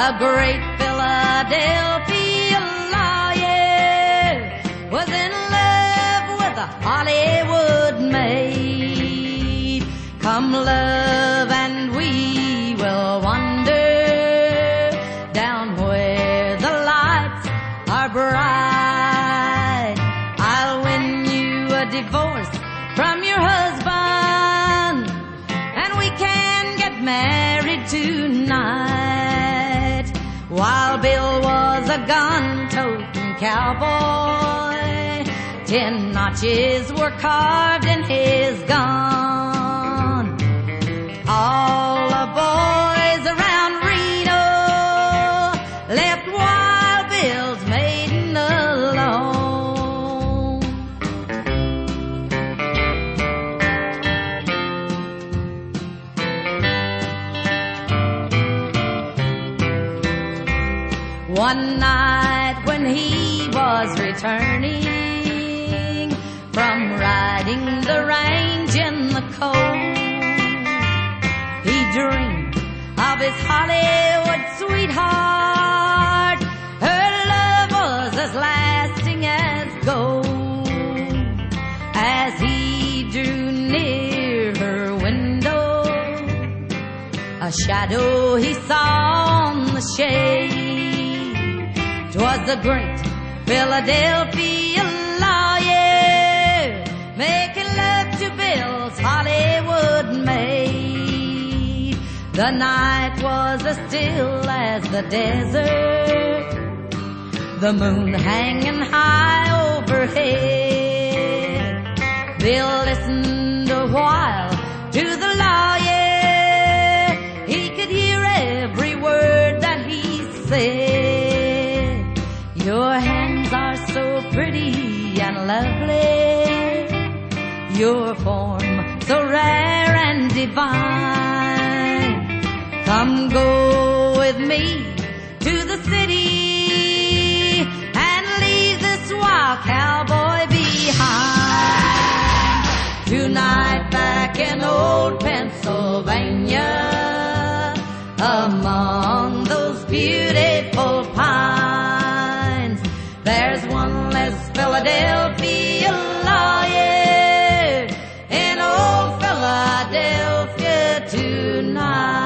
A great Philadelphia lawyer was in love with a Hollywood maid. Come love and we will wander down where the lights are bright. I'll win you a divorce from your husband, and we can get married tonight. While Bill was a gun-toting cowboy, 10 notches were carved in his gun. All the boys around Reno left Wild Bill's maiden alone. One night when he was returning from riding the range in the cold, he dreamed of his Hollywood sweetheart. Her love was as lasting as gold. As he drew near her window, a shadow he saw on the shade. 'Twas the great Philadelphia lawyer making love to Bill's Hollywood maid. The night was as still as the desert, the moon hanging high overhead. Bill listened a while to the lawyer. He could hear every word that he said. Your hands are so pretty and lovely, your form so rare and divine. Come go with me to the city and leave this wild cowboy behind. Tonight back in old Pennsylvania, among those beautiful pines, there's one less Philadelphia lawyer in old Philadelphia tonight.